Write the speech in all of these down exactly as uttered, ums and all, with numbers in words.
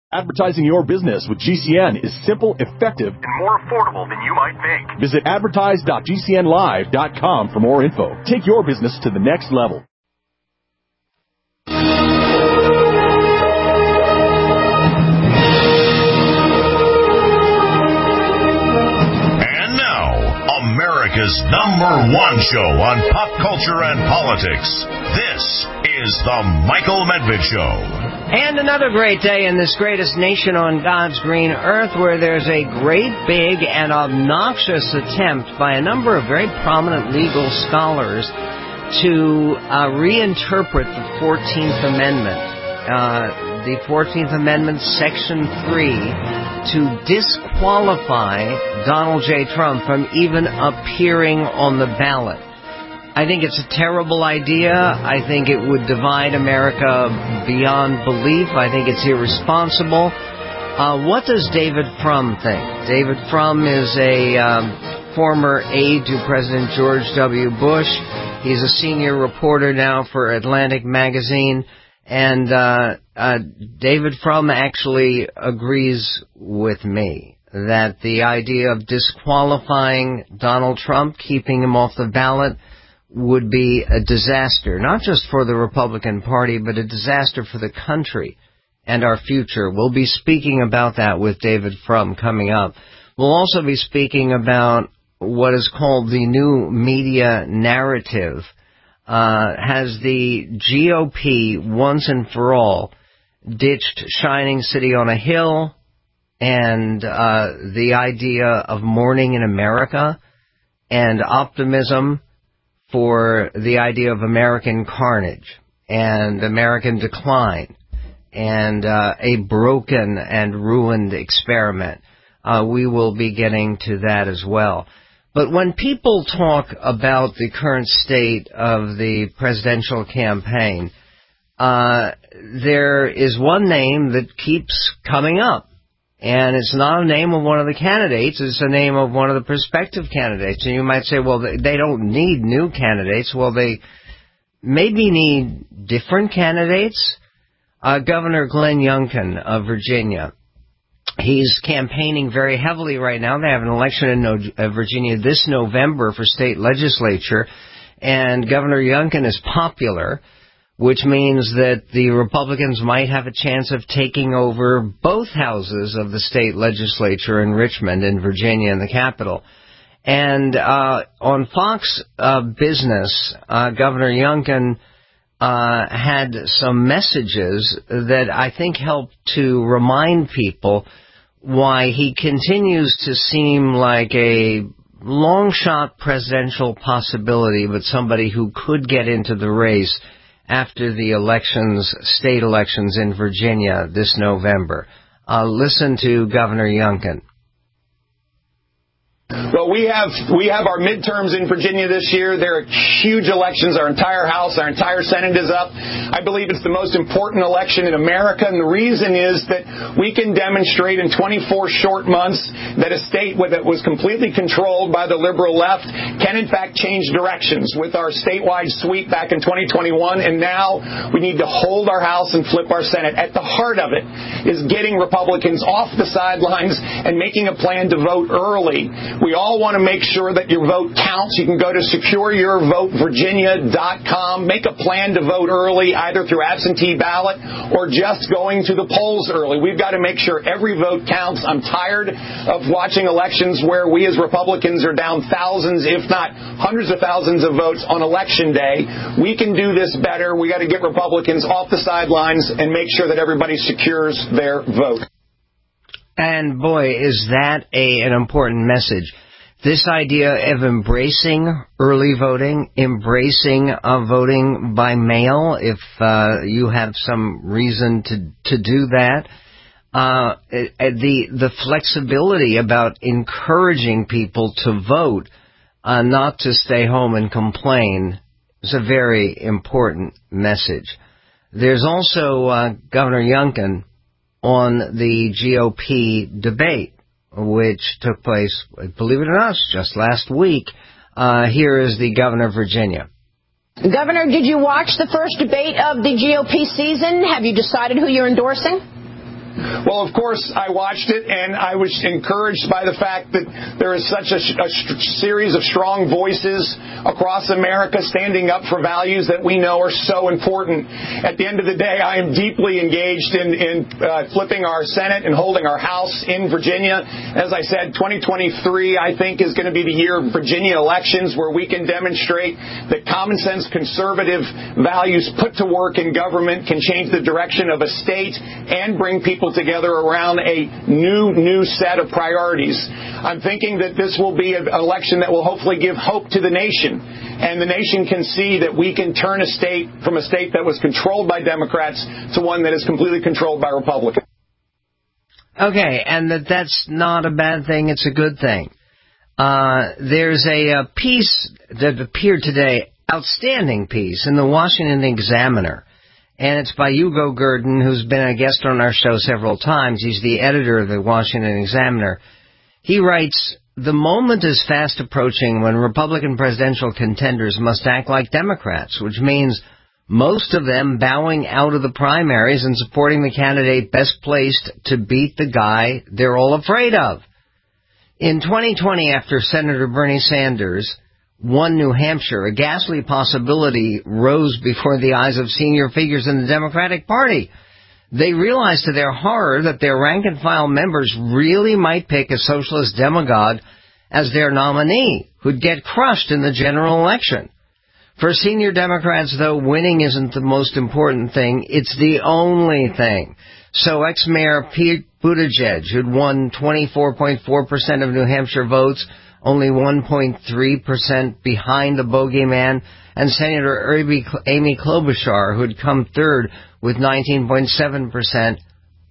Advertising your business with G C N is simple, effective, and more affordable than you might think. Visit advertise dot g c n live dot com for more info. Take your business to the next level. And now, America's number one show on pop culture and politics. This is The Michael Medved Show. And another great day in this greatest nation on God's green earth, where there's a great, big, and obnoxious attempt by a number of very prominent legal scholars to uh, reinterpret the fourteenth Amendment. Uh, the fourteenth Amendment, Section three, to disqualify Donald J. Trump from even appearing on the ballot. I think it's a terrible idea. I think it would divide America beyond belief. I think it's irresponsible. Uh, what does David Frum think? David Frum is a um, former aide to President George W. Bush. He's a senior reporter now for Atlantic Magazine. And uh, uh, David Frum actually agrees with me that the idea of disqualifying Donald Trump, keeping him off the ballot, would be a disaster, not just for the Republican Party, but a disaster for the country and our future. We'll be speaking about that with David Frum coming up. We'll also be speaking about what is called the new media narrative. Uh, has the G O P once and for all ditched shining city on a hill and uh, the idea of morning in America and optimism for the idea of American carnage and American decline and uh, a broken and ruined experiment? Uh, we will be getting to that as well. But when people talk about the current state of the presidential campaign, uh, there is one name that keeps coming up. And it's not a name of one of the candidates, it's a name of one of the prospective candidates. And you might say, well, they don't need new candidates. Well, they maybe need different candidates. Uh, Governor Glenn Youngkin of Virginia, he's campaigning very heavily right now. They have an election in no- uh, Virginia this November for state legislature. And Governor Youngkin is popular, which means that the Republicans might have a chance of taking over both houses of the state legislature in Richmond, in Virginia, in the capital. And uh, on Fox uh, Business, uh, Governor Youngkin uh, had some messages that I think helped to remind people why he continues to seem like a long-shot presidential possibility, but somebody who could get into the race after the elections, state elections in Virginia this November. Uh, listen to Governor Youngkin. Well, we have we have our midterms in Virginia this year. There are huge elections. Our entire House, our entire Senate is up. I believe it's the most important election in America, and the reason is that we can demonstrate in twenty-four short months that a state that was completely controlled by the liberal left can, in fact, change directions with our statewide sweep back in twenty twenty-one, and now we need to hold our House and flip our Senate. At the heart of it is getting Republicans off the sidelines and making a plan to vote early. We all want to make sure that your vote counts. You can go to secure your vote virginia dot com. Make a plan to vote early, either through absentee ballot or just going to the polls early. We've got to make sure every vote counts. I'm tired of watching elections where we as Republicans are down thousands, if not hundreds of thousands of votes on Election Day. We can do this better. We got to get Republicans off the sidelines and make sure that everybody secures their vote. And boy, is that a, an important message. This idea of embracing early voting, embracing uh, voting by mail, if uh, you have some reason to to do that, uh, the the flexibility about encouraging people to vote, uh, not to stay home and complain, is a very important message. There's also uh, Governor Youngkin on the G O P debate, which took place, believe it or not, just last week. Uh, here is the governor of Virginia. Governor, did you watch the first debate of the G O P season? Have you decided who you're endorsing? Well, of course, I watched it, and I was encouraged by the fact that there is such a, a series of strong voices across America standing up for values that we know are so important. At the end of the day, I am deeply engaged in, in uh, flipping our Senate and holding our House in Virginia. As I said, twenty twenty-three, I think, is going to be the year of Virginia elections where we can demonstrate that common sense conservative values put to work in government can change the direction of a state and bring people together around a new, new set of priorities. I'm thinking that this will be an election that will hopefully give hope to the nation. And the nation can see that we can turn a state from a state that was controlled by Democrats to one that is completely controlled by Republicans. Okay, and that that's not a bad thing. It's a good thing. Uh, there's a, a piece that appeared today, outstanding piece, in the Washington Examiner. And it's by Hugo Gurdon, who's been a guest on our show several times. He's the editor of the Washington Examiner. He writes, "The moment is fast approaching when Republican presidential contenders must act like Democrats, which means most of them bowing out of the primaries and supporting the candidate best placed to beat the guy they're all afraid of. In twenty twenty, after Senator Bernie Sanders won New Hampshire, a ghastly possibility rose before the eyes of senior figures in the Democratic Party. They realized to their horror that their rank-and-file members really might pick a socialist demagogue as their nominee, who'd get crushed in the general election. For senior Democrats, though, winning isn't the most important thing. It's the only thing. So ex-mayor Pete Buttigieg, who'd won twenty-four point four percent of New Hampshire votes, only one point three percent behind the bogeyman, and Senator Amy Klobuchar, who'd come third with nineteen point seven percent,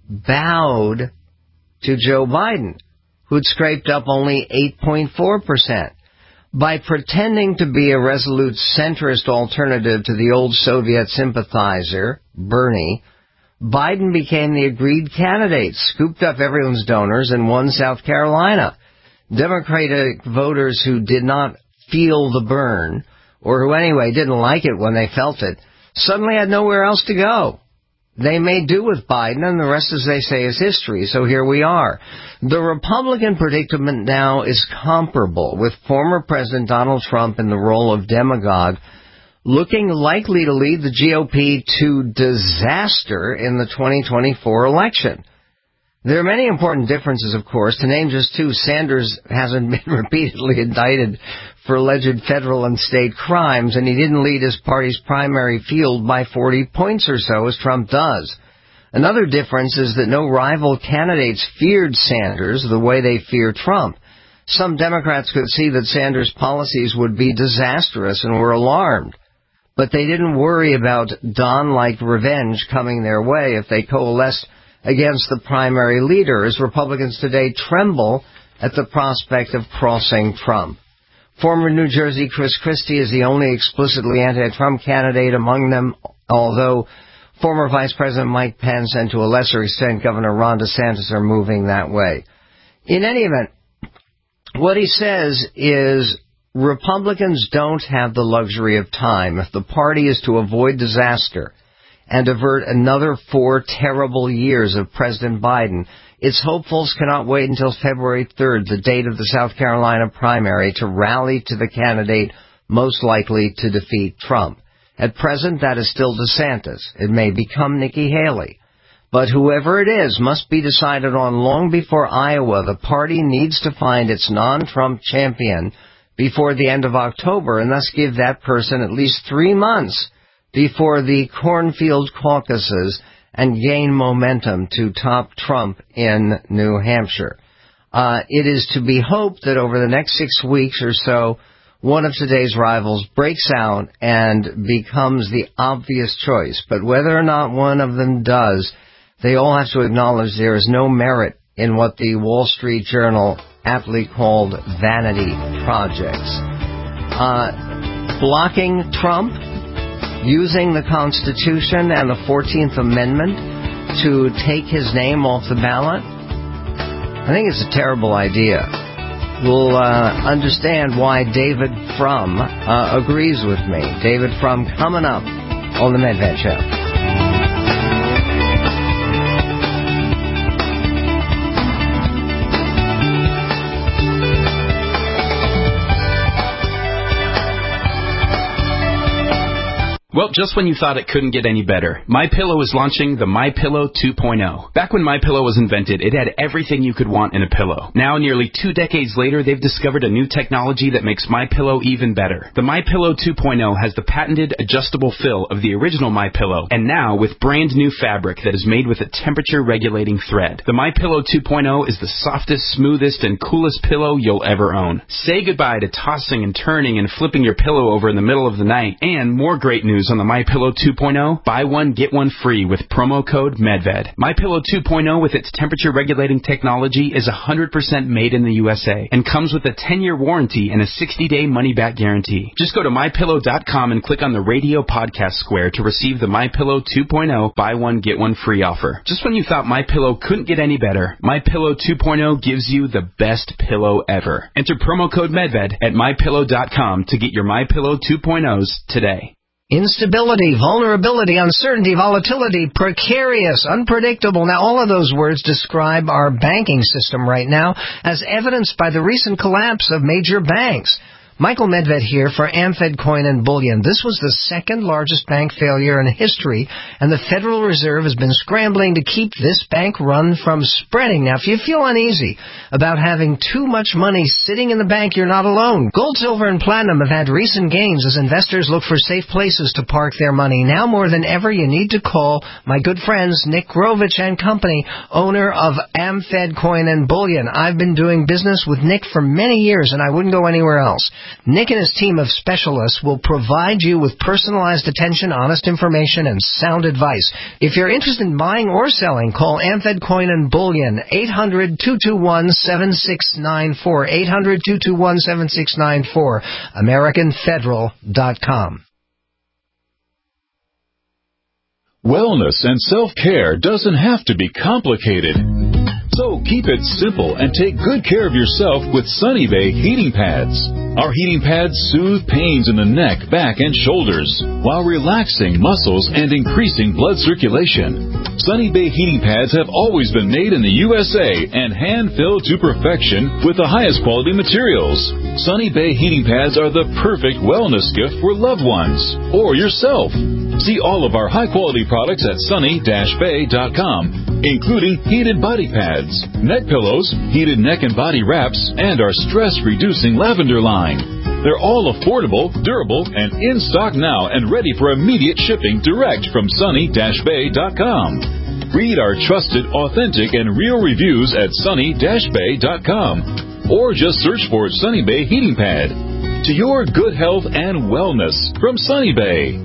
bowed to Joe Biden, who'd scraped up only eight point four percent. By pretending to be a resolute centrist alternative to the old Soviet sympathizer, Bernie, Biden became the agreed candidate, scooped up everyone's donors, and won South Carolina. Democratic voters who did not feel the burn, or who anyway didn't like it when they felt it, suddenly had nowhere else to go. They made do with Biden, and the rest, as they say, is history, so here we are. The Republican predicament now is comparable, with former President Donald Trump in the role of demagogue, looking likely to lead the G O P to disaster in the twenty twenty-four election. There are many important differences, of course. To name just two, Sanders hasn't been repeatedly indicted for alleged federal and state crimes, and he didn't lead his party's primary field by forty points or so, as Trump does. Another difference is that no rival candidates feared Sanders the way they fear Trump. Some Democrats could see that Sanders' policies would be disastrous and were alarmed. But they didn't worry about Don-like revenge coming their way if they coalesced against the primary leader, as Republicans today tremble at the prospect of crossing Trump. Former New Jersey Chris Christie is the only explicitly anti-Trump candidate among them, although former Vice President Mike Pence and to a lesser extent Governor Ron DeSantis are moving that way. In any event, what he says is Republicans don't have the luxury of time. If the party is to avoid disaster and avert another four terrible years of President Biden, its hopefuls cannot wait until February third, the date of the South Carolina primary, to rally to the candidate most likely to defeat Trump. At present, that is still DeSantis. It may become Nikki Haley. But whoever it is must be decided on long before Iowa. The party needs to find its non-Trump champion before the end of October, and thus give that person at least three months before the cornfield caucuses and gain momentum to top Trump in New Hampshire. Uh, it is to be hoped that over the next six weeks or so, one of today's rivals breaks out and becomes the obvious choice. But whether or not one of them does, they all have to acknowledge there is no merit in what the Wall Street Journal aptly called vanity projects. Uh, blocking Trump, using the Constitution and the fourteenth Amendment to take his name off the ballot, I think it's a terrible idea. We'll uh, understand why David Frum uh, agrees with me. David Frum coming up on the Medved Show. Well, just when you thought it couldn't get any better, MyPillow is launching the MyPillow two point oh. Back when MyPillow was invented, it had everything you could want in a pillow. Now, nearly two decades later, they've discovered a new technology that makes MyPillow even better. The MyPillow two point oh has the patented adjustable fill of the original MyPillow, and now with brand new fabric that is made with a temperature-regulating thread. The MyPillow two point oh is the softest, smoothest, and coolest pillow you'll ever own. Say goodbye to tossing and turning and flipping your pillow over in the middle of the night. And more great news on the MyPillow two point oh. Buy one, get one free with promo code MEDVED. MyPillow two point oh with its temperature-regulating technology is one hundred percent made in the U S A and comes with a ten-year warranty and a sixty-day money-back guarantee. Just go to My Pillow dot com and click on the radio podcast square to receive the MyPillow two point oh buy one, get one free offer. Just when you thought MyPillow couldn't get any better, MyPillow two point oh gives you the best pillow ever. Enter promo code MEDVED at My Pillow dot com to get your MyPillow two point ohs today. Instability, vulnerability, uncertainty, volatility, precarious, unpredictable. Now, all of those words describe our banking system right now, as evidenced by the recent collapse of major banks. Michael Medved here for Amfed Coin and Bullion. This was the second largest bank failure in history, and the Federal Reserve has been scrambling to keep this bank run from spreading. Now, if you feel uneasy about having too much money sitting in the bank, you're not alone. Gold, silver, and platinum have had recent gains as investors look for safe places to park their money. Now more than ever, you need to call my good friends Nick Grovich and Company, owner of Amfed Coin and Bullion. I've been doing business with Nick for many years, and I wouldn't go anywhere else. Nick and his team of specialists will provide you with personalized attention, honest information, and sound advice. If you're interested in buying or selling, call Amfed Coin and Bullion, eight hundred, two two one, seven six nine four, eight hundred, two two one, seven six nine four, American Federal dot com. Wellness and self-care doesn't have to be complicated. So keep it simple and take good care of yourself with Sunny Bay heating pads. Our heating pads soothe pains in the neck, back, and shoulders while relaxing muscles and increasing blood circulation. Sunny Bay heating pads have always been made in the U S A and hand-filled to perfection with the highest quality materials. Sunny Bay heating pads are the perfect wellness gift for loved ones or yourself. See all of our high-quality products at sunny dash bay dot com, including heated body pads, neck pillows, heated neck and body wraps, and our stress-reducing lavender line. They're all affordable, durable, and in stock now and ready for immediate shipping direct from sunny dash bay dot com. Read our trusted, authentic, and real reviews at sunny dash bay dot com or just search for Sunny Bay Heating Pad. To your good health and wellness from Sunny Bay.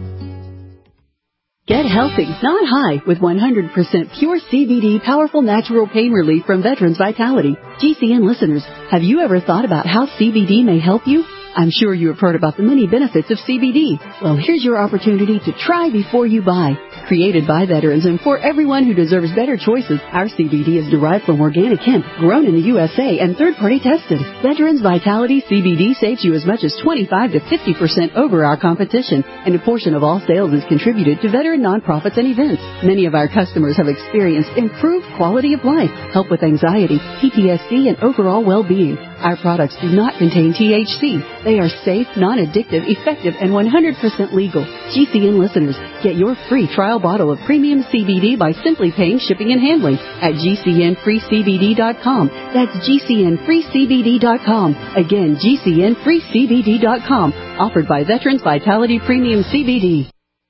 Get healthy, not high, with one hundred percent pure C B D powerful natural pain relief from Veterans Vitality. G C N listeners, have you ever thought about how C B D may help you? I'm sure you have heard about the many benefits of C B D. Well, here's your opportunity to try before you buy. Created by veterans and for everyone who deserves better choices, our C B D is derived from organic hemp, grown in the U S A and third-party tested. Veterans Vitality C B D saves you as much as twenty-five to fifty percent over our competition, and a portion of all sales is contributed to veteran nonprofits and events. Many of our customers have experienced improved quality of life, help with anxiety, P T S D, and overall well-being. Our products do not contain T H C. They are safe, non-addictive, effective, and one hundred percent legal. G C N listeners, get your free trial bottle of premium C B D by simply paying shipping and handling at G C N free C B D dot com. That's G C N free C B D dot com. Again, G C N free C B D dot com. Offered by Veterans Vitality Premium C B D.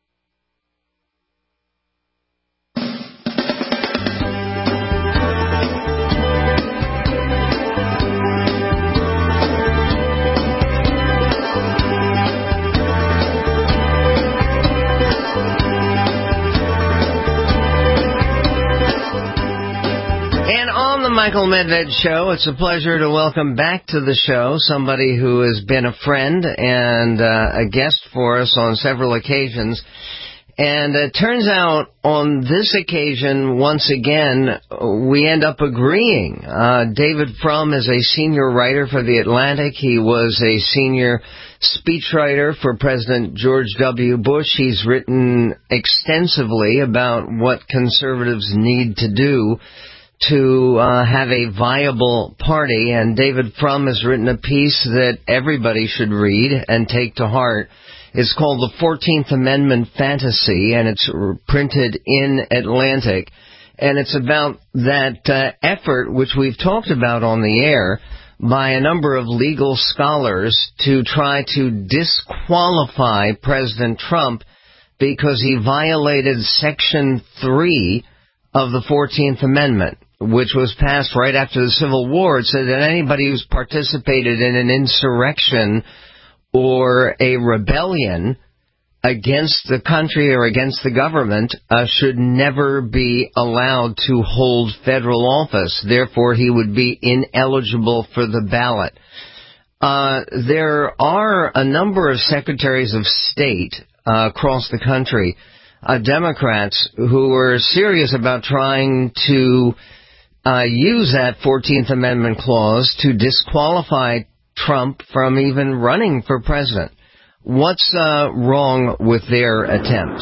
Michael Medved Show. It's a pleasure to welcome back to the show somebody who has been a friend and uh, a guest for us on several occasions. And it turns out on this occasion, once again, we end up agreeing. Uh, David Frum is a senior writer for The Atlantic. He was a senior speechwriter for President George W. Bush. He's written extensively about what conservatives need to do to uh, have a viable party. And David Frum has written a piece that everybody should read and take to heart. It's called The fourteenth Amendment Fantasy, and it's printed in Atlantic. And it's about that uh, effort, which we've talked about on the air, by a number of legal scholars to try to disqualify President Trump because he violated Section three of the fourteenth Amendment, which was passed right after the Civil War. It said that anybody who's participated in an insurrection or a rebellion against the country or against the government uh, should never be allowed to hold federal office. Therefore, he would be ineligible for the ballot. Uh, there are a number of secretaries of state uh, across the country, uh, Democrats, who are serious about trying to uh, use that fourteenth Amendment clause to disqualify Trump from even running for president. What's uh, wrong with their attempt?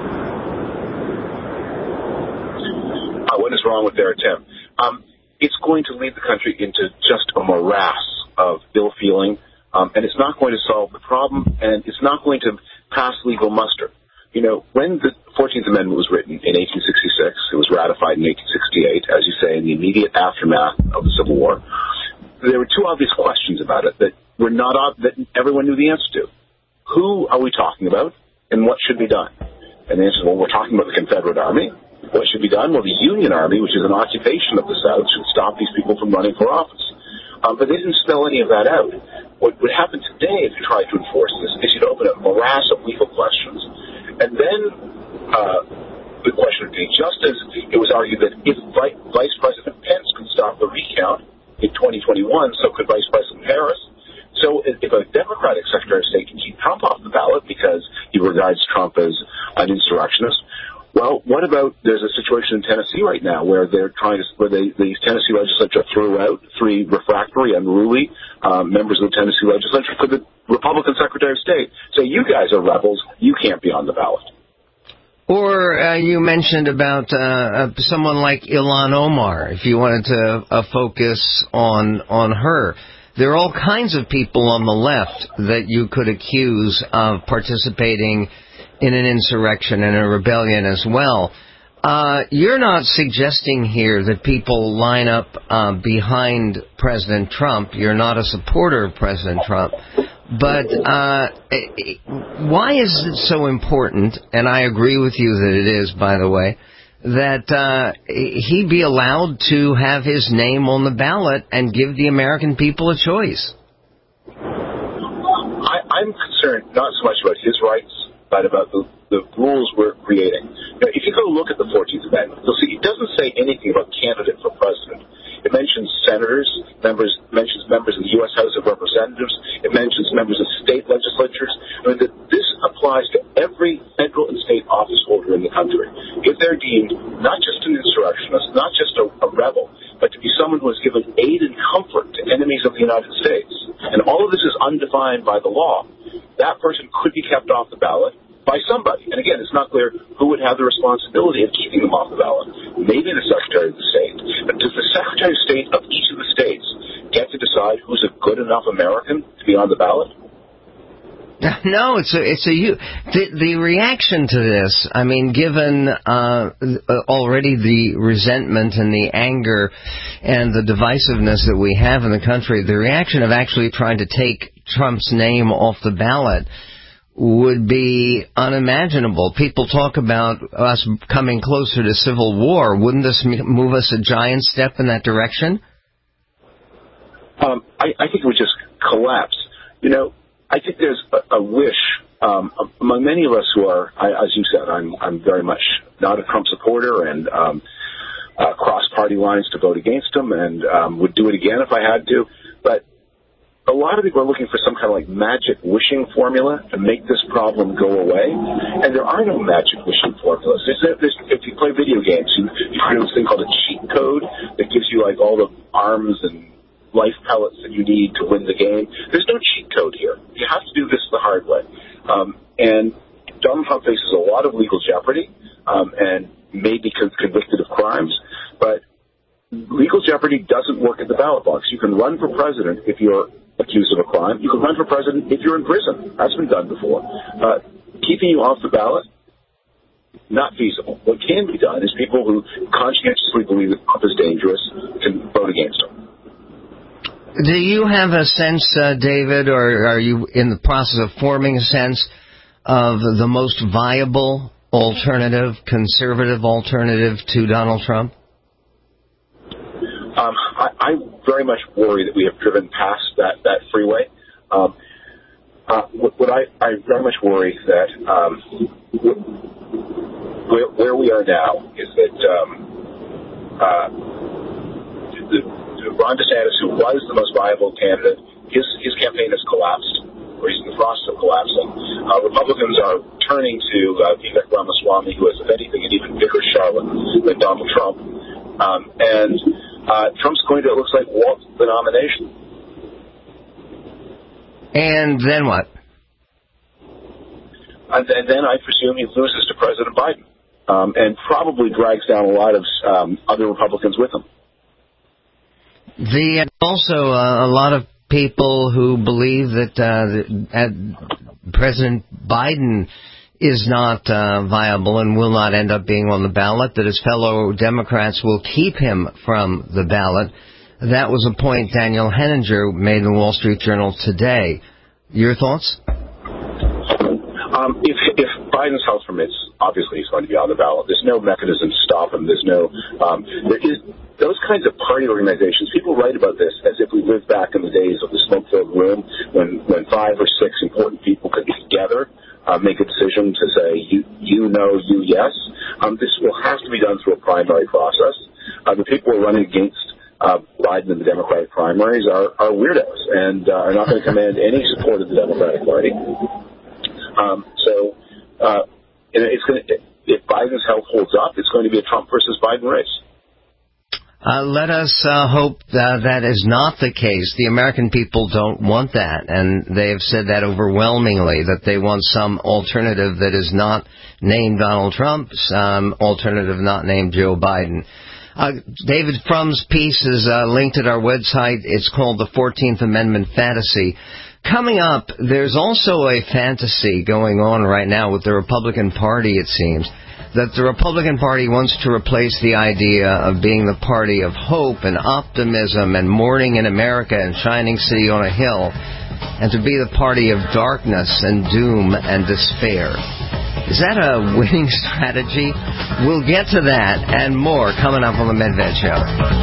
Uh, what is wrong with their attempt? Um, it's going to lead the country into just a morass of ill feeling, um, and it's not going to solve the problem, and it's not going to pass legal muster. You know, when the fourteenth Amendment was written in eighteen sixty-six, it was ratified in eighteen sixty-eight, as you say, in the immediate aftermath of the Civil War. There were two obvious questions about it that were not that everyone knew the answer to. Who are we talking about, and what should be done? And the answer is, well, we're talking about the Confederate Army. What should be done? Well, the Union Army, which is an occupation of the South, should stop these people from running for office. Um, but they didn't spell any of that out. What would happen today if you tried to enforce this is you'd open a morass of legal questions. And then uh, the question would be, just as it was argued that if Vice President Pence could stop the recount in twenty twenty-one, so could Vice President Harris. So if a Democratic Secretary of State can keep Trump off the ballot because he regards Trump as an insurrectionist, well, what about there's a situation in Tennessee right now where they're trying to, where they, the Tennessee legislature threw out three refractory, unruly um, members of the Tennessee legislature for the Republican Secretary of State. Say, you guys are rebels, you can't be on the ballot. Or uh, you mentioned about uh, someone like Ilhan Omar, if you wanted to uh, focus on on her. There are all kinds of people on the left that you could accuse of participating in an insurrection and a rebellion as well. Uh, you're not suggesting here that people line up uh, behind President Trump. You're not a supporter of President Trump. But uh, why is it so important, and I agree with you that it is, by the way, that uh, he be allowed to have his name on the ballot and give the American people a choice? I, I'm concerned not so much about his rights, but about the, the rules we're creating. Now, if you go look at the fourteenth Amendment, you'll see it doesn't say anything about candidate for president. It mentions senators, members, mentions members of the U S House of Representatives. It mentions members of state legislatures. I mean, that this applies to every federal and state office holder in the country. If they're deemed not just an insurrectionist, not just a, a rebel, but to be someone who has given aid and comfort to enemies of the United States, and all of this is undefined by the law, that person could be kept off the ballot by somebody. And again, it's not clear who would have the responsibility of keeping them off the ballot. Maybe the Secretary of the State. But does the Secretary of State of each of the states get to decide who's a good enough American to be on the ballot? No, it's a, it's a, the, the reaction to this, I mean, given uh, already the resentment and the anger and the divisiveness that we have in the country, the reaction of actually trying to take Trump's name off the ballot would be unimaginable. People talk about us coming closer to civil war. Wouldn't this move us a giant step in that direction? Um, I, I think it would just collapse. You know, I think there's a, a wish um, among many of us who are, I, as you said, I'm, I'm very much not a Trump supporter and um, uh, cross party lines to vote against him and um, would do it again if I had to. But a lot of people are looking for some kind of like magic wishing formula to make this problem go away, and there are no magic wishing formulas. There's, there's, if you play video games, you, you create this thing called a cheat code that gives you like all the arms and life pellets that you need to win the game. There's no cheat code here. You have to do this the hard way. Um, and Donald Trump faces a lot of legal jeopardy um, and may be con- convicted of crimes, but legal jeopardy doesn't work at the ballot box. You can run for president if you're accused of a crime. You can run for president if you're in prison. That's been done before. Uh, keeping you off the ballot, not feasible. What can be done is people who conscientiously believe that Trump is dangerous can vote against him. Do you have a sense, uh, David, or are you in the process of forming a sense of the most viable alternative, conservative alternative to Donald Trump? Um, I, I very much worry that we have driven past that, that freeway. Um, uh, what, what I, I very much worry that um, where, where we are now is that um, uh, the, the Ron DeSantis, who was the most viable candidate, his, his campaign has collapsed, or he's in the process of collapsing. Uh, Republicans are turning to uh, Vivek Ramaswamy, who is, if anything, an even bigger charlatan than Donald Trump. Um, and uh, Trump's going to, it looks like, walk the nomination. And then what? And then, then I presume he loses to President Biden, um, and probably drags down a lot of um, other Republicans with him. The also uh, a lot of people who believe that uh, uh, President Biden is not uh, viable and will not end up being on the ballot, that his fellow Democrats will keep him from the ballot. That was a point Daniel Henninger made in the Wall Street Journal today. Your thoughts? Um, if, if Biden's health permits, obviously he's going to be on the ballot. There's no mechanism to stop him. There's no, um, there is, those kinds of party organizations, people write about this as if we lived back in the days of the smoke-filled room when, when five or six important people could get together, uh, make a decision to say, you, you know, you yes. Um, this will have to be done through a primary process. Uh, the people who are running against uh, Biden in the Democratic primaries are, are weirdos and uh, are not going to command any support of the Democratic Party. Um, so uh, it's going to, if Biden's health holds up, it's going to be a Trump versus Biden race. Uh, let us uh, hope uh, that is not the case. The American people don't want that, and they have said that overwhelmingly, that they want some alternative that is not named Donald Trump, some alternative not named Joe Biden. Uh, David Frum's piece is uh, linked at our website. It's called The fourteenth Amendment Fantasy. Coming up, there's also a fantasy going on right now with the Republican Party, it seems, that the Republican Party wants to replace the idea of being the party of hope and optimism and morning in America and shining city on a hill, and to be the party of darkness and doom and despair. Is that a winning strategy? We'll get to that and more coming up on the Medved Show.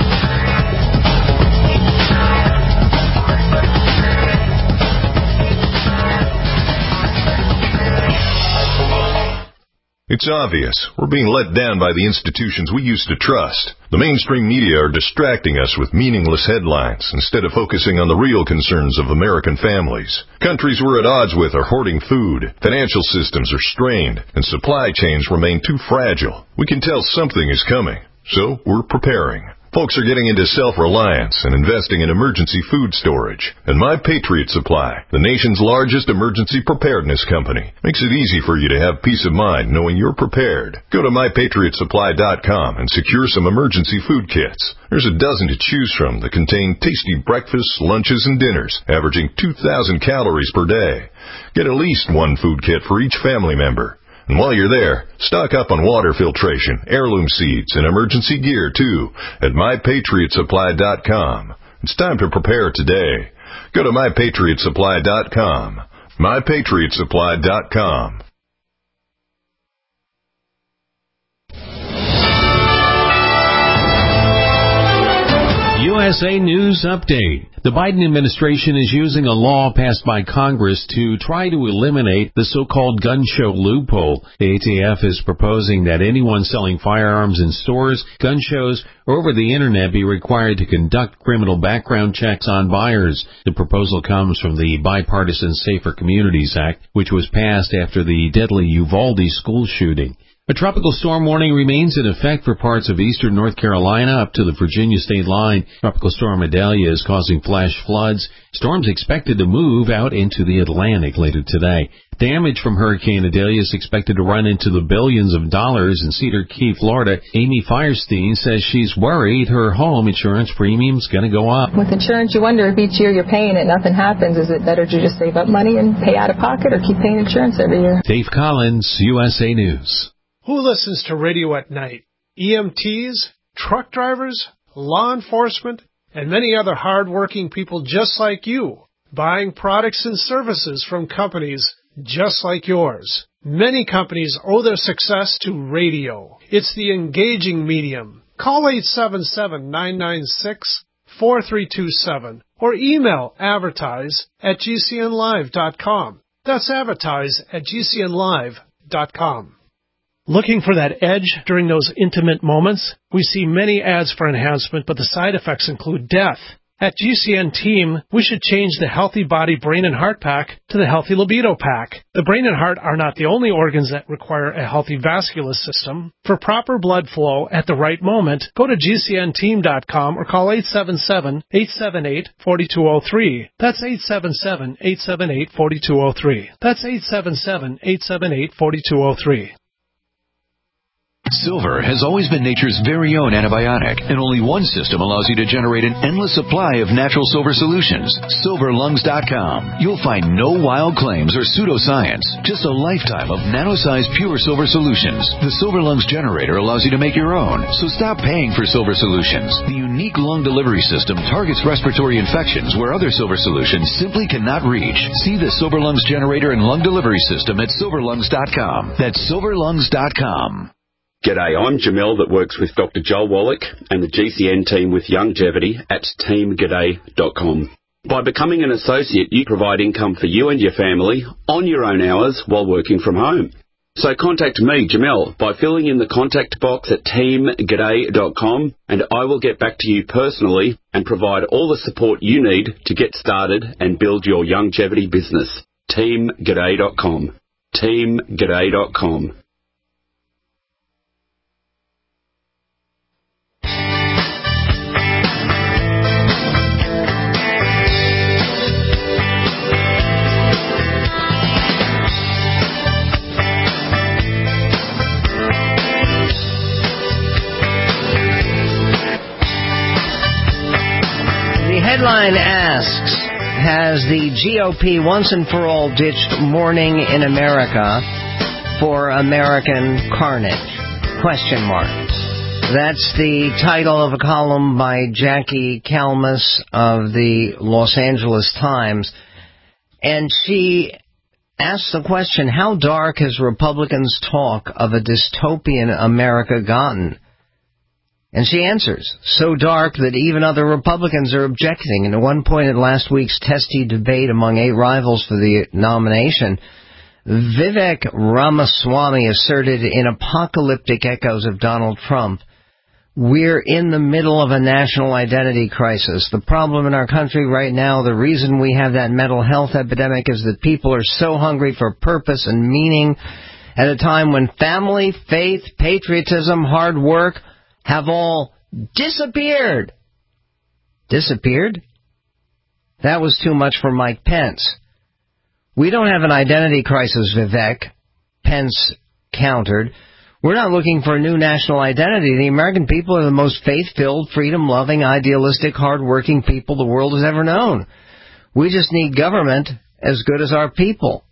It's obvious. We're being let down by the institutions we used to trust. The mainstream media are distracting us with meaningless headlines instead of focusing on the real concerns of American families. Countries we're at odds with are hoarding food, financial systems are strained, and supply chains remain too fragile. We can tell something is coming, so we're preparing. Folks are getting into self-reliance and investing in emergency food storage. And My Patriot Supply, the nation's largest emergency preparedness company, makes it easy for you to have peace of mind knowing you're prepared. Go to my patriot supply dot com and secure some emergency food kits. There's a dozen to choose from that contain tasty breakfasts, lunches, and dinners, averaging two thousand calories per day. Get at least one food kit for each family member. And while you're there, stock up on water filtration, heirloom seeds, and emergency gear, too, at my patriot supply dot com. It's time to prepare today. Go to my patriot supply dot com. my patriot supply dot com. U S A News Update. The Biden administration is using a law passed by Congress to try to eliminate the so-called gun show loophole. The A T F is proposing that anyone selling firearms in stores, gun shows, or over the Internet be required to conduct criminal background checks on buyers. The proposal comes from the Bipartisan Safer Communities Act, which was passed after the deadly Uvalde school shooting. A tropical storm warning remains in effect for parts of eastern North Carolina up to the Virginia state line. Tropical storm Idalia is causing flash floods. Storms expected to move out into the Atlantic later today. Damage from Hurricane Idalia is expected to run into the billions of dollars in Cedar Key, Florida. Amy Firestein says she's worried her home insurance premium's going to go up. With insurance, you wonder if each year you're paying it, nothing happens. Is it better to just save up money and pay out of pocket or keep paying insurance every year? Dave Collins, U S A News. Who listens to radio at night? E M Ts, truck drivers, law enforcement, and many other hard-working people just like you, buying products and services from companies just like yours. Many companies owe their success to radio. It's the engaging medium. Call eight seven seven, nine nine six, four three two seven or email advertise at g c n live dot com. That's advertise at g c n live dot com. Looking for that edge during those intimate moments? We see many ads for enhancement, but the side effects include death. At G C N Team, we should change the Healthy Body Brain and Heart Pack to the Healthy Libido Pack. The brain and heart are not the only organs that require a healthy vascular system. For proper blood flow at the right moment, go to g c n team dot com or call eight seven seven, eight seven eight, four two zero three. That's eight seven seven, eight seven eight, four two zero three. That's eight seven seven, eight seven eight, four two zero three. Silver has always been nature's very own antibiotic, and only one system allows you to generate an endless supply of natural silver solutions. silver lungs dot com. You'll find no wild claims or pseudoscience, just a lifetime of nano-sized pure silver solutions. The Silver Lungs generator allows you to make your own, so stop paying for silver solutions. The unique lung delivery system targets respiratory infections where other silver solutions simply cannot reach. See the Silver Lungs generator and lung delivery system at silver lungs dot com. That's silver lungs dot com. G'day, I'm Jamel that works with Doctor Joel Wallach and the G C N team with Longevity at team g'day dot com. By becoming an associate, you provide income for you and your family on your own hours while working from home. So contact me, Jamel, by filling in the contact box at team g'day dot com, and I will get back to you personally and provide all the support you need to get started and build your longevity business. team g'day dot com. team g'day dot com. Headline asks, has the G O P once and for all ditched Morning in America for American carnage? Question mark. That's the title of a column by Jackie Kalmus of the Los Angeles Times. And she asks the question, how dark has Republicans' talk of a dystopian America gotten? And she answers, so dark that even other Republicans are objecting. And at one point in last week's testy debate among eight rivals for the nomination, Vivek Ramaswamy asserted in apocalyptic echoes of Donald Trump, we're in the middle of a national identity crisis. The problem in our country right now, the reason we have that mental health epidemic is that people are so hungry for purpose and meaning at a time when family, faith, patriotism, hard work have all disappeared. Disappeared? That was too much for Mike Pence. We don't have an identity crisis, Vivek, Pence countered. We're not looking for a new national identity. The American people are the most faith-filled, freedom-loving, idealistic, hard-working people the world has ever known. We just need government as good as our people.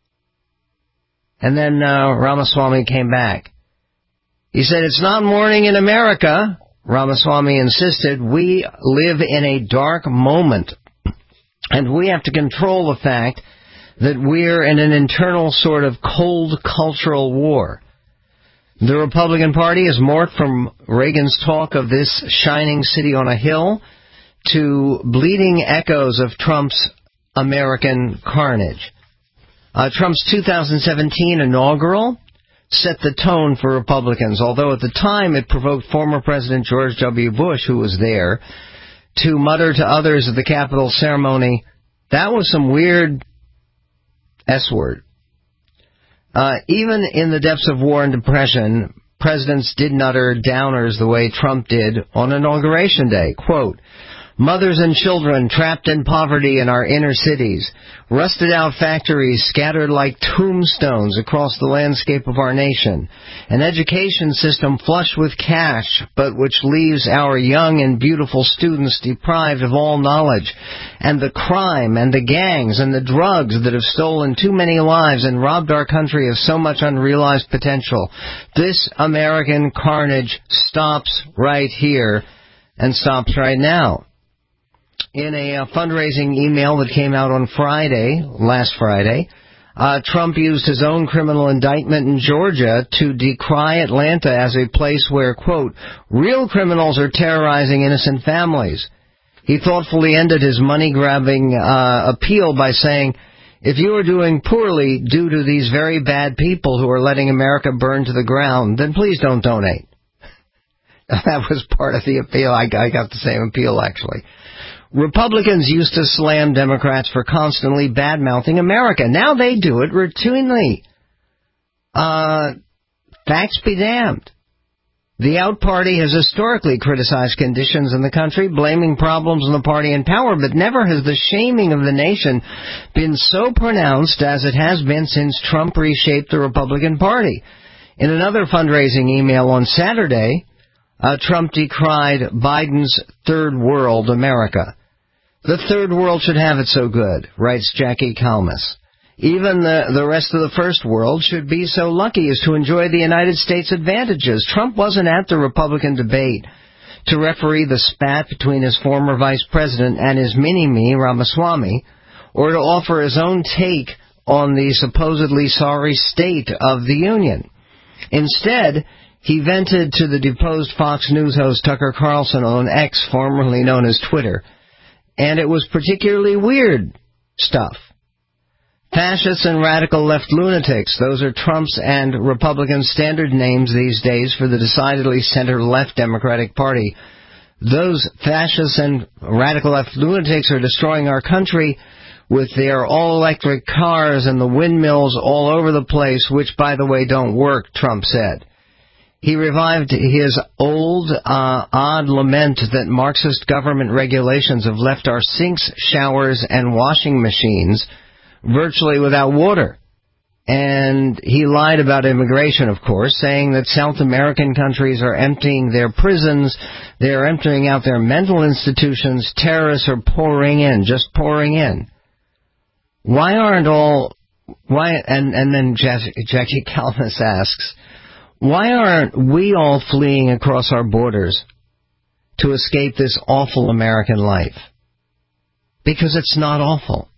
And then uh, Ramaswamy came back. He said, it's not morning in America. Ramaswamy insisted, we live in a dark moment, and we have to control the fact that we're in an internal sort of cold cultural war. The Republican Party has morphed from Reagan's talk of this shining city on a hill to bleeding echoes of Trump's American carnage. Uh, Trump's two thousand seventeen inaugural set the tone for Republicans, although at the time it provoked former President George W. Bush, who was there, to mutter to others at the Capitol ceremony, that was some weird S-word. Uh, even in the depths of war and depression, presidents didn't utter downers the way Trump did on Inauguration Day. Quote, mothers and children trapped in poverty in our inner cities, rusted out factories scattered like tombstones across the landscape of our nation, an education system flush with cash, but which leaves our young and beautiful students deprived of all knowledge, and the crime and the gangs and the drugs that have stolen too many lives and robbed our country of so much unrealized potential. This American carnage stops right here and stops right now. In a uh, fundraising email that came out on Friday, last Friday, uh, Trump used his own criminal indictment in Georgia to decry Atlanta as a place where, quote, real criminals are terrorizing innocent families. He thoughtfully ended his money-grabbing uh, appeal by saying, if you are doing poorly due to these very bad people who are letting America burn to the ground, then please don't donate. That was part of the appeal. I, I got the same appeal, actually. Republicans used to slam Democrats for constantly bad-mouthing America. Now they do it routinely. Uh, facts be damned. The Out Party has historically criticized conditions in the country, blaming problems on the party in power, but never has the shaming of the nation been so pronounced as it has been since Trump reshaped the Republican Party. In another fundraising email on Saturday, uh, Trump decried Biden's Third World America. The Third World should have it so good, writes Jackie Kalmus. Even the, the rest of the First World should be so lucky as to enjoy the United States advantages. Trump wasn't at the Republican debate to referee the spat between his former vice president and his mini-me, Ramaswamy, or to offer his own take on the supposedly sorry state of the Union. Instead, he vented to the deposed Fox News host Tucker Carlson on X, formerly known as Twitter. And it was particularly weird stuff. Fascists and radical left lunatics, those are Trump's and Republicans' standard names these days for the decidedly center-left Democratic Party. Those fascists and radical left lunatics are destroying our country with their all-electric cars and the windmills all over the place, which, by the way, don't work, Trump said. He revived his old, uh, odd lament that Marxist government regulations have left our sinks, showers, and washing machines virtually without water. And he lied about immigration, of course, saying that South American countries are emptying their prisons, they're emptying out their mental institutions, terrorists are pouring in, just pouring in. Why aren't all, why, and, and then Jackie, Jackie Kalmus asks, why aren't we all fleeing across our borders to escape this awful American life? Because it's not awful.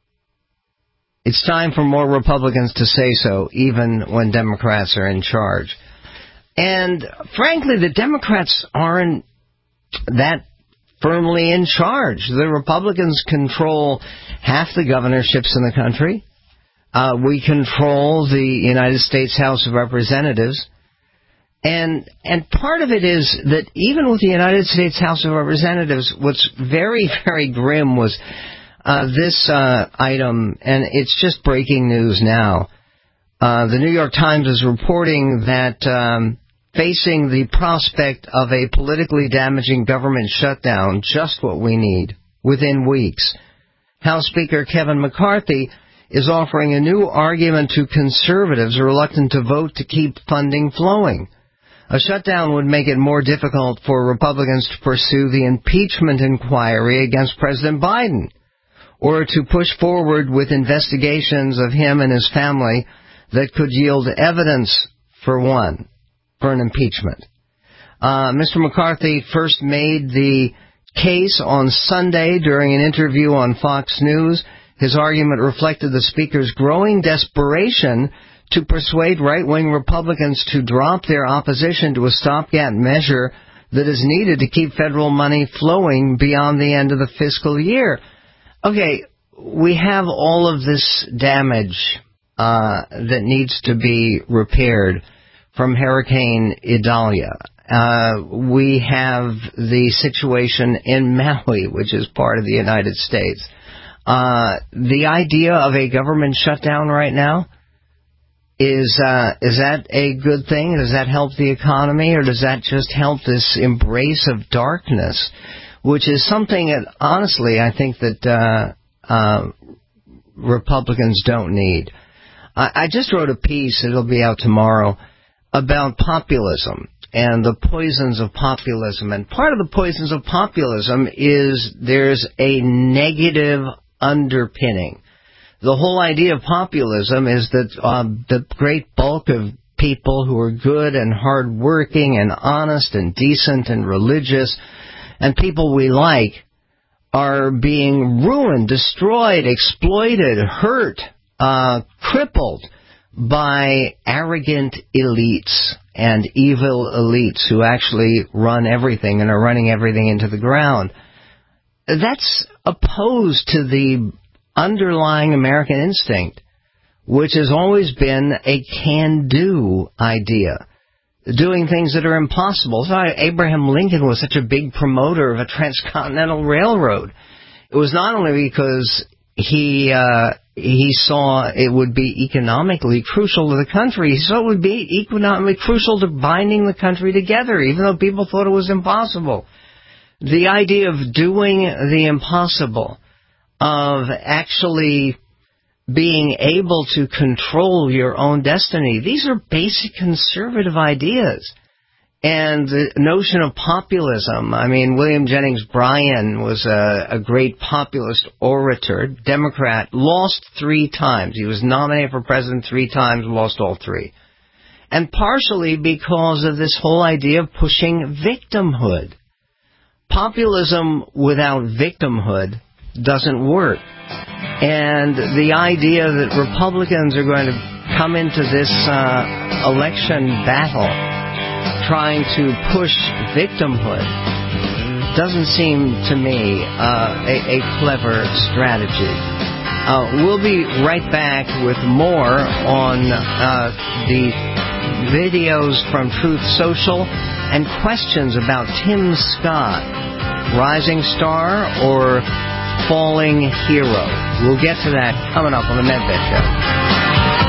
It's time for more Republicans to say so, even when Democrats are in charge. And frankly, the Democrats aren't that firmly in charge. The Republicans control half the governorships in the country. Uh, we control the United States House of Representatives. And and part of it is that even with the United States House of Representatives, what's very, very grim was uh, this uh, item, and it's just breaking news now. Uh, the New York Times is reporting that um, facing the prospect of a politically damaging government shutdown, just what we need, within weeks, House Speaker Kevin McCarthy is offering a new argument to conservatives reluctant to vote to keep funding flowing. A shutdown would make it more difficult for Republicans to pursue the impeachment inquiry against President Biden, or to push forward with investigations of him and his family that could yield evidence, for one, for an impeachment. Uh, Mister McCarthy first made the case on Sunday during an interview on Fox News. His argument reflected the Speaker's growing desperation to persuade right-wing Republicans to drop their opposition to a stopgap measure that is needed to keep federal money flowing beyond the end of the fiscal year. Okay, we have all of this damage uh, that needs to be repaired from Hurricane Idalia. Uh, we have the situation in Maui, which is part of the United States. Uh, the idea of a government shutdown right now, Is uh, is that a good thing? Does that help the economy, or does that just help this embrace of darkness, which is something that, honestly, I think that uh, uh, Republicans don't need? I, I just wrote a piece, it'll be out tomorrow, about populism and the poisons of populism. And part of the poisons of populism is there's a negative underpinning. The whole idea of populism is that uh, the great bulk of people who are good and hardworking and honest and decent and religious and people we like are being ruined, destroyed, exploited, hurt, uh, crippled by arrogant elites and evil elites who actually run everything and are running everything into the ground. That's opposed to the underlying American instinct, which has always been a can-do idea, doing things that are impossible. That's why Abraham Lincoln was such a big promoter of a transcontinental railroad. It was not only because he uh, he saw it would be economically crucial to the country, he saw it would be economically crucial to binding the country together, even though people thought it was impossible. The idea of doing the impossible, of actually being able to control your own destiny. These are basic conservative ideas. And the notion of populism, I mean, William Jennings Bryan was a, a great populist orator, Democrat, lost three times. He was nominated for president three times, lost all three. And partially because of this whole idea of pushing victimhood. Populism without victimhood doesn't work. And the idea that Republicans are going to come into this uh, election battle trying to push victimhood doesn't seem to me uh, a, a clever strategy. Uh, we'll be right back with more on uh, the videos from Truth Social and questions about Tim Scott, rising star or falling hero. We'll get to that coming up on the Medved Show.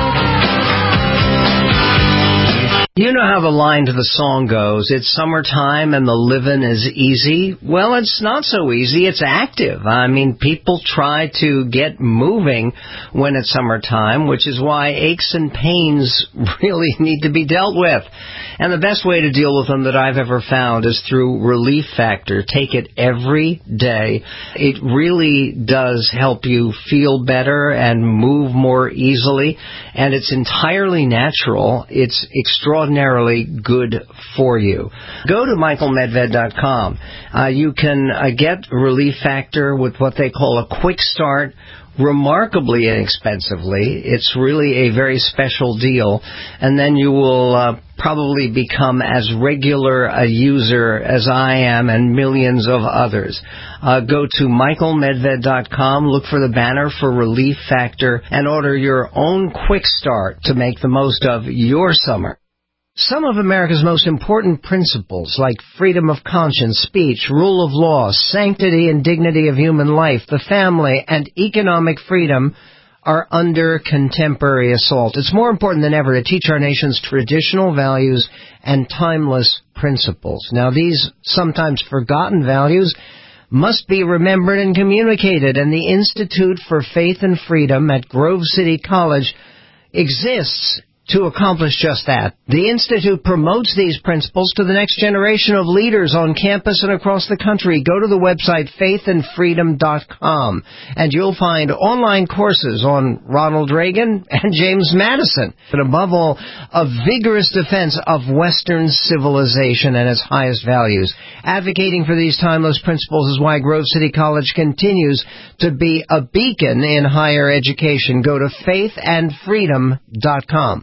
You know how the line to the song goes, it's summertime and the living is easy. Well, it's not so easy, it's active. I mean, people try to get moving when it's summertime, which is why aches and pains really need to be dealt with. And the best way to deal with them that I've ever found is through Relief Factor. Take it every day. It really does help you feel better and move more easily. And it's entirely natural. It's extraordinarily good for you. Go to michael medved dot com. Uh, you can uh, get Relief Factor with what they call a quick start, remarkably inexpensively. It's really a very special deal. And then you will uh, probably become as regular a user as I am and millions of others. Uh, go to michael medved dot com, look for the banner for Relief Factor, and order your own quick start to make the most of your summer. Some of America's most important principles, like freedom of conscience, speech, rule of law, sanctity and dignity of human life, the family, and economic freedom, are under contemporary assault. It's more important than ever to teach our nation's traditional values and timeless principles. Now, these sometimes forgotten values must be remembered and communicated, and the Institute for Faith and Freedom at Grove City College exists to accomplish just that. The Institute promotes these principles to the next generation of leaders on campus and across the country. Go to the website faith and freedom dot com, and you'll find online courses on Ronald Reagan and James Madison, but above all, a vigorous defense of Western civilization and its highest values. Advocating for these timeless principles is why Grove City College continues to be a beacon in higher education. Go to faith and freedom dot com.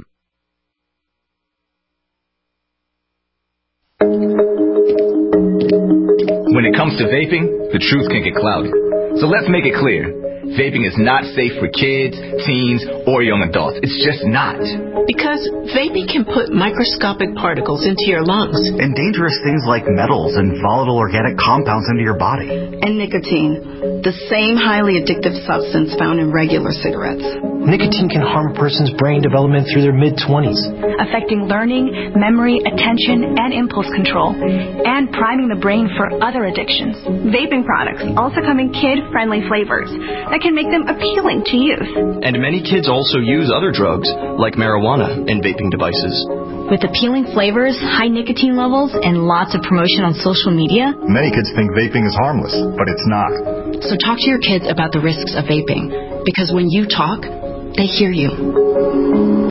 When it comes to vaping, the truth can get cloudy. So let's make it clear. Vaping is not safe for kids, teens, or young adults. It's just not. Because vaping can put microscopic particles into your lungs. And dangerous things like metals and volatile organic compounds into your body. And nicotine, the same highly addictive substance found in regular cigarettes. nicotine can harm a person's brain development through their mid-twenties, affecting learning, memory, attention, and impulse control, and priming the brain for other addictions. Vaping products also come in kid-friendly flavors that can make them appealing to youth. And many kids also use other drugs, like marijuana, in vaping devices. With appealing flavors, high nicotine levels, and lots of promotion on social media, many kids think vaping is harmless, but it's not. So talk to your kids about the risks of vaping, because when you talk, they hear you.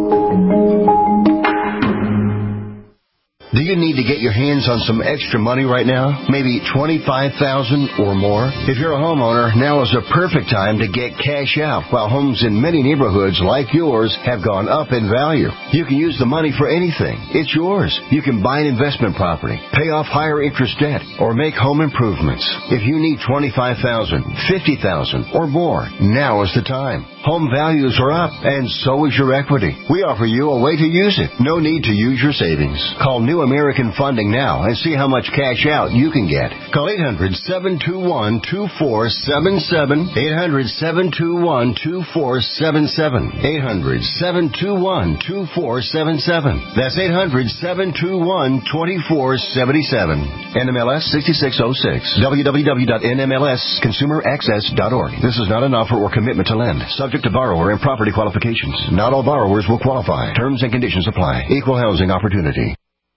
Do you need to get your hands on some extra money right now? Maybe twenty-five thousand dollars or more? If you're a homeowner, now is the perfect time to get cash out while homes in many neighborhoods like yours have gone up in value. You can use the money for anything. It's yours. You can buy an investment property, pay off higher interest debt, or make home improvements. If you need twenty-five thousand dollars, fifty thousand dollars, or more, now is the time. Home values are up, and so is your equity. We offer you a way to use it. No need to use your savings. Call New American Funding now and see how much cash out you can get. Call eight hundred, seven two one, two four seven seven, eight hundred, seven two one, two four seven seven, eight hundred, seven two one, two four seven seven. That's eight hundred, seven two one, two four seven seven. N M L S sixty-six oh six. w w w dot n m l s consumer access dot org. This is not an offer or commitment to lend. Subject to borrower and property qualifications. Not all borrowers will qualify. Terms and conditions apply. Equal housing opportunity.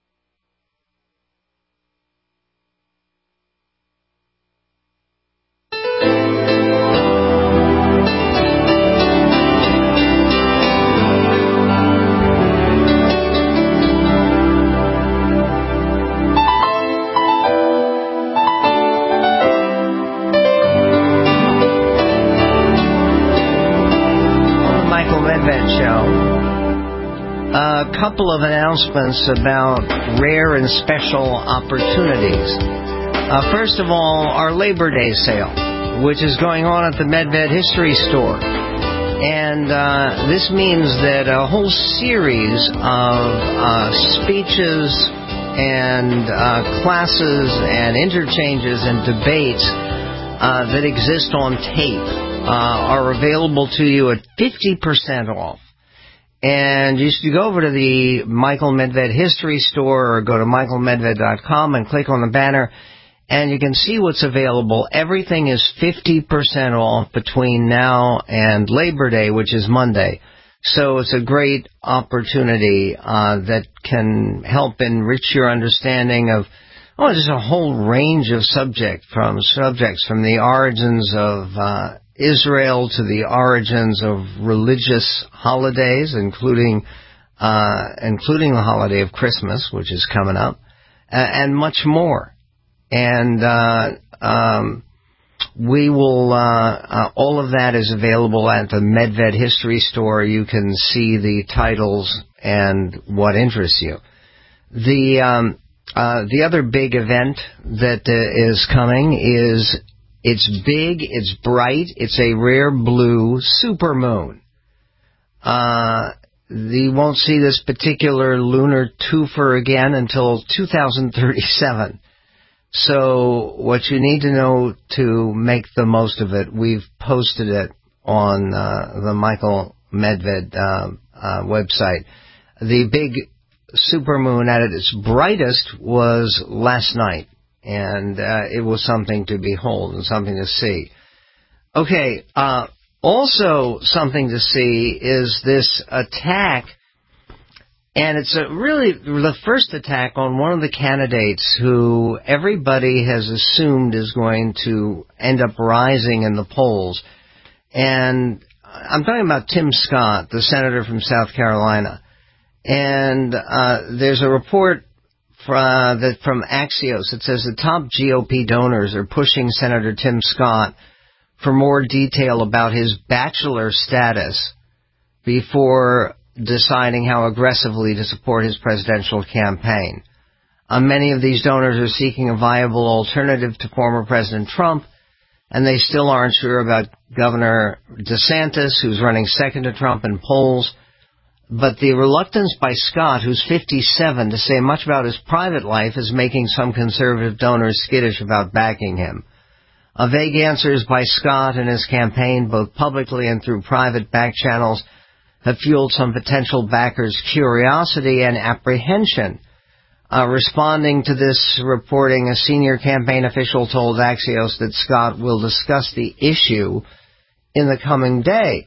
Couple of announcements about rare and special opportunities. Uh, first of all, our Labor Day sale, which is going on at the MedVed History Store. And uh, this means that a whole series of uh, speeches and uh, classes and interchanges and debates uh, that exist on tape uh, are available to you at fifty percent off. And you should go over to the Michael Medved History Store or go to michael medved dot com and click on the banner, and you can see what's available. Everything is fifty percent off between now and Labor Day, which is Monday. So it's a great opportunity uh, that can help enrich your understanding of, oh, there's a whole range of subject from subjects from the origins of uh Israel to the origins of religious holidays, including uh, including the holiday of Christmas, which is coming up, uh, and much more. And uh, um, we will. Uh, uh, all of that is available at the MedVed History Store. You can see the titles and what interests you. The um, uh, the other big event that uh, is coming is. It's big, it's bright, it's a rare blue supermoon. Uh, you won't see this particular lunar twofer again until two thousand thirty-seven. So what you need to know to make the most of it, we've posted it on uh, the Michael Medved uh, uh, website. The big supermoon at its brightest was last night. And uh, it was something to behold and something to see. Okay, uh, also something to see is this attack, and it's a really the first attack on one of the candidates who everybody has assumed is going to end up rising in the polls. And I'm talking about Tim Scott, the senator from South Carolina. And uh, there's a report Uh, that from Axios, it says the top G O P donors are pushing Senator Tim Scott for more detail about his bachelor status before deciding how aggressively to support his presidential campaign. Uh, many of these donors are seeking a viable alternative to former President Trump, and they still aren't sure about Governor DeSantis, who's running second to Trump in polls. But the reluctance by Scott, who's fifty-seven, to say much about his private life is making some conservative donors skittish about backing him. Uh, vague answers by Scott and his campaign, both publicly and through private back channels, have fueled some potential backers' curiosity and apprehension. Uh, responding to this reporting, a senior campaign official told Axios that Scott will discuss the issue in the coming day.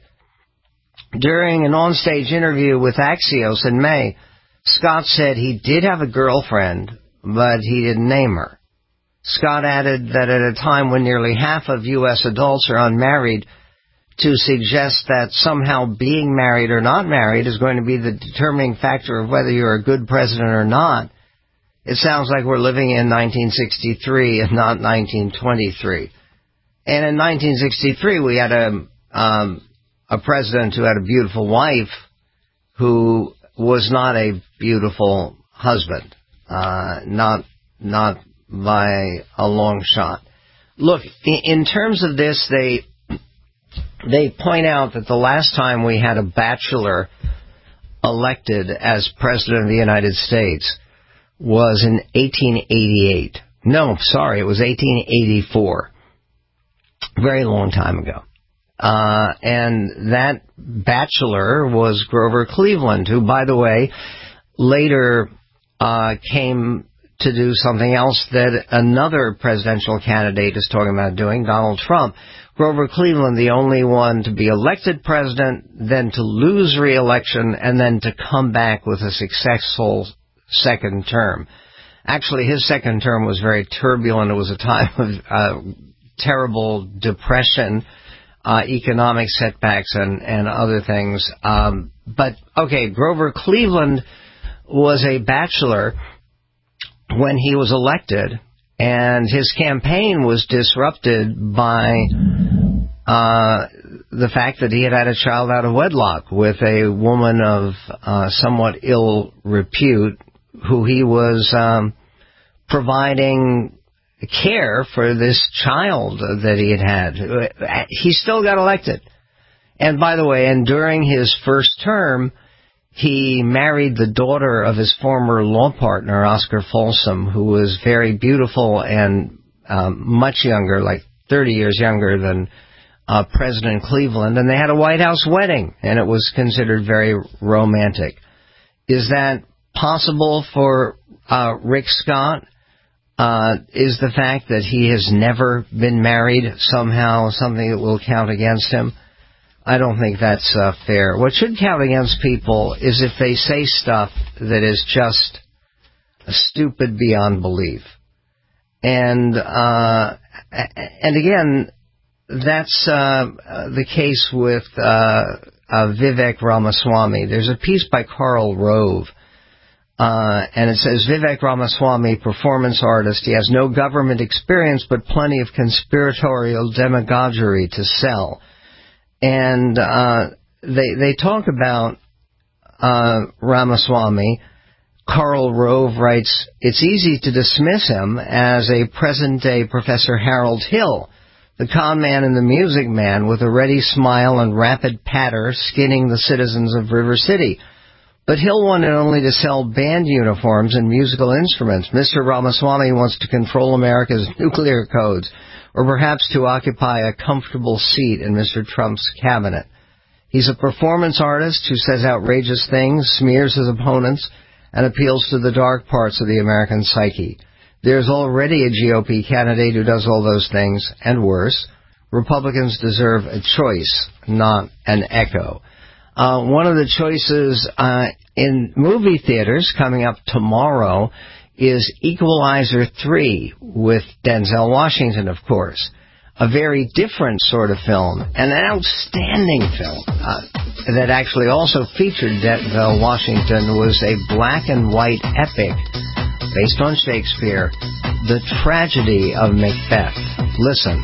During an onstage interview with Axios in May, Scott said he did have a girlfriend, but he didn't name her. Scott added that at a time when nearly half of U S adults are unmarried, to suggest that somehow being married or not married is going to be the determining factor of whether you're a good president or not, it sounds like we're living in nineteen sixty-three and not nineteen twenty-three. And in nineteen sixty-three, we had a um, a president who had a beautiful wife who was not a beautiful husband, uh, not not by a long shot. Look, in, in terms of this, they they point out that the last time we had a bachelor elected as president of the United States was in eighteen eighty-eight. No, sorry, it was eighteen eighty-four. Very long time ago. Uh, and that bachelor was Grover Cleveland, who, by the way, later uh, came to do something else that another presidential candidate is talking about doing, Donald Trump. Grover Cleveland, the only one to be elected president, then to lose re-election, and then to come back with a successful second term. Actually, his second term was very turbulent. It was a time of uh, terrible depression, uh, economic setbacks, and, and other things. Um, but, okay, Grover Cleveland was a bachelor when he was elected, and his campaign was disrupted by uh, the fact that he had had a child out of wedlock with a woman of uh, somewhat ill repute, who he was um, providing care for this child that he had had. He still got elected. And by the way, and during his first term, he married the daughter of his former law partner, Oscar Folsom, who was very beautiful and um, much younger, like thirty years younger than uh, President Cleveland. And they had a White House wedding, and it was considered very romantic. Is that possible for uh, Rick Scott? Uh, is the fact that he has never been married somehow something that will count against him? I don't think that's uh, fair. What should count against people is if they say stuff that is just stupid beyond belief. And uh, and again, that's uh, the case with uh, uh, Vivek Ramaswamy. There's a piece by Karl Rove, uh, and it says, Vivek Ramaswamy, performance artist. He has no government experience, but plenty of conspiratorial demagoguery to sell. And uh, they they talk about uh, Ramaswamy. Karl Rove writes, it's easy to dismiss him as a present-day Professor Harold Hill, the con man and the music man with a ready smile and rapid patter skinning the citizens of River City. But Hill wanted only to sell band uniforms and musical instruments. Mister Ramaswamy wants to control America's nuclear codes, or perhaps to occupy a comfortable seat in Mister Trump's cabinet. He's a performance artist who says outrageous things, smears his opponents, and appeals to the dark parts of the American psyche. There's already a G O P candidate who does all those things, and worse. Republicans deserve a choice, not an echo. Uh, one of the choices uh, in movie theaters coming up tomorrow is Equalizer three with Denzel Washington, of course. A very different sort of film, and an outstanding film uh, that actually also featured Denzel Washington, was a black and white epic based on Shakespeare, The Tragedy of Macbeth. Listen.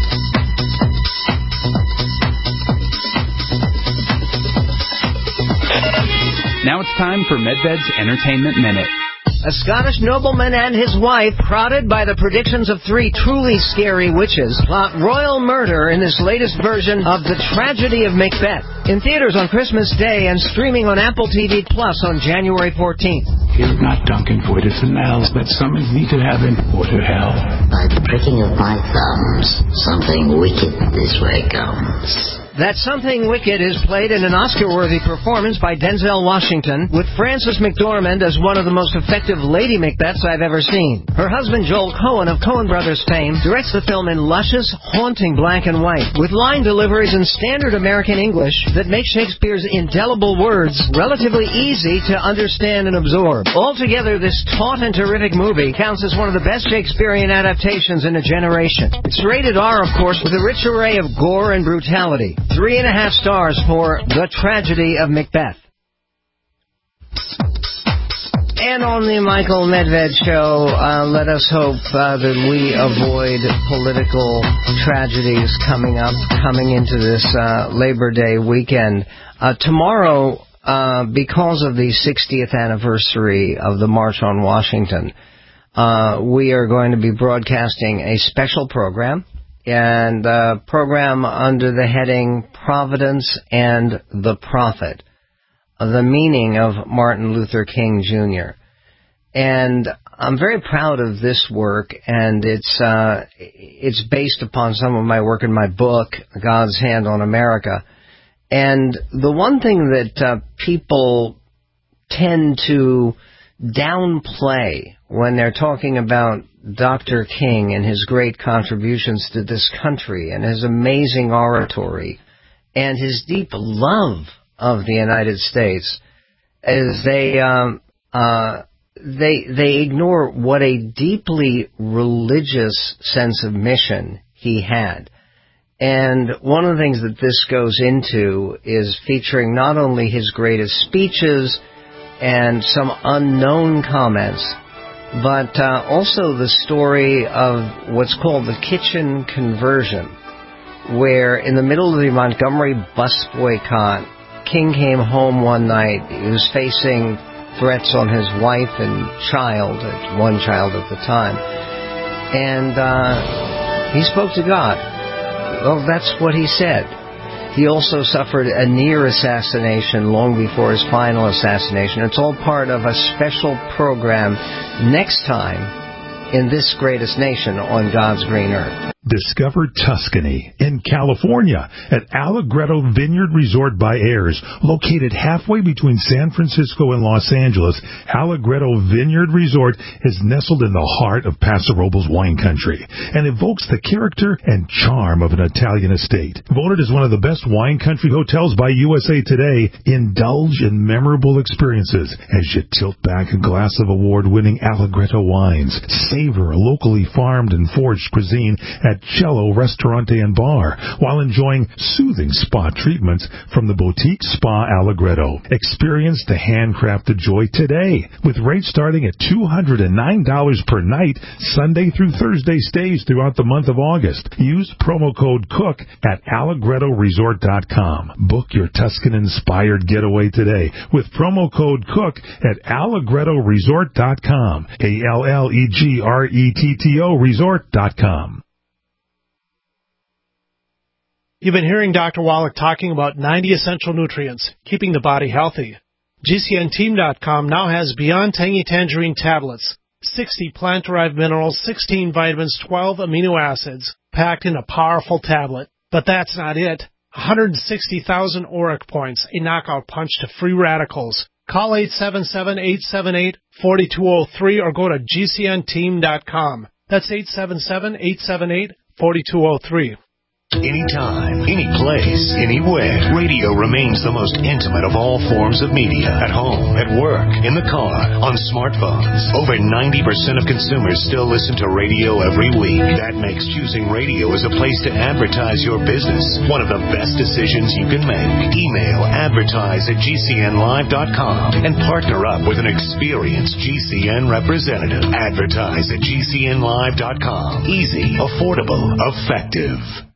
Now it's time for Medved's Entertainment Minute. A Scottish nobleman and his wife, prodded by the predictions of three truly scary witches, plot royal murder in this latest version of The Tragedy of Macbeth. In theaters on Christmas Day and streaming on Apple T V Plus on January fourteenth. You're not Duncan Voight, it's a Nels, but summons me to heaven or to hell. By the pricking of my thumb, comes. Something wicked this way comes. That Something Wicked is played in an Oscar-worthy performance by Denzel Washington, with Frances McDormand as one of the most effective Lady Macbeths I've ever seen. Her husband, Joel Coen of Coen Brothers fame, directs the film in luscious, haunting black and white, with line deliveries in standard American English that make Shakespeare's indelible words relatively easy to understand and absorb. Altogether, this taut and terrific movie counts as one of the best Shakespearean adaptations in a generation. It's rated R, of course, with a rich array of gore and brutality. Three and a half stars for The Tragedy of Macbeth. And on the Michael Medved Show, uh, let us hope uh, that we avoid political tragedies coming up, coming into this uh, Labor Day weekend. Uh, tomorrow, uh, because of the sixtieth anniversary of the March on Washington, uh, we are going to be broadcasting a special program. And uh program under the heading Providence and the Prophet, the meaning of Martin Luther King Junior And I'm very proud of this work, and it's uh it's based upon some of my work in my book, God's Hand on America. And the one thing that uh, people tend to downplay when they're talking about Doctor King and his great contributions to this country and his amazing oratory and his deep love of the United States, is they um, uh, they they ignore what a deeply religious sense of mission he had. And one of the things that this goes into is featuring not only his greatest speeches and some unknown comments, but uh, also the story of what's called the kitchen conversion, where in the middle of the Montgomery bus boycott, King came home one night. He was facing threats on his wife and child, one child at the time, and uh, he spoke to God. Well, that's what he said. He also suffered a near assassination long before his final assassination. It's all part of a special program next time in this greatest nation on God's green earth. Discover Tuscany in California at Allegretto Vineyard Resort by Ayers. Located halfway between San Francisco and Los Angeles, Allegretto Vineyard Resort is nestled in the heart of Paso Robles wine country and evokes the character and charm of an Italian estate. Voted as one of the best wine country hotels by U S A Today, indulge in memorable experiences as you tilt back a glass of award-winning Allegretto wines. Savor a locally farmed and foraged cuisine at Cello Restaurante and Bar, while enjoying soothing spa treatments from the Boutique Spa Allegretto. Experience the handcrafted joy today, with rates starting at two hundred nine dollars per night, Sunday through Thursday stays throughout the month of August. Use promo code COOK at Allegretto Resort dot com. Book your Tuscan-inspired getaway today with promo code COOK at Allegretto Resort dot com. A L L E G R E T T O Resort dot com. You've been hearing Doctor Wallach talking about ninety essential nutrients, keeping the body healthy. G C N team dot com now has Beyond Tangy Tangerine tablets, sixty plant-derived minerals, sixteen vitamins, twelve amino acids, packed in a powerful tablet. But that's not it. one hundred sixty thousand auric points, a knockout punch to free radicals. Call eight seven seven, eight seven eight, four two zero three or go to G C N team dot com. That's eight seven seven, eight seven eight, four two zero three. Anytime, any place, anywhere, radio remains the most intimate of all forms of media. At home, at work, in the car, on smartphones. Over ninety percent of consumers still listen to radio every week. That makes choosing radio as a place to advertise your business one of the best decisions you can make. Email advertise at G C N live dot com and partner up with an experienced G C N representative. Advertise at G C N live dot com. Easy, affordable, effective.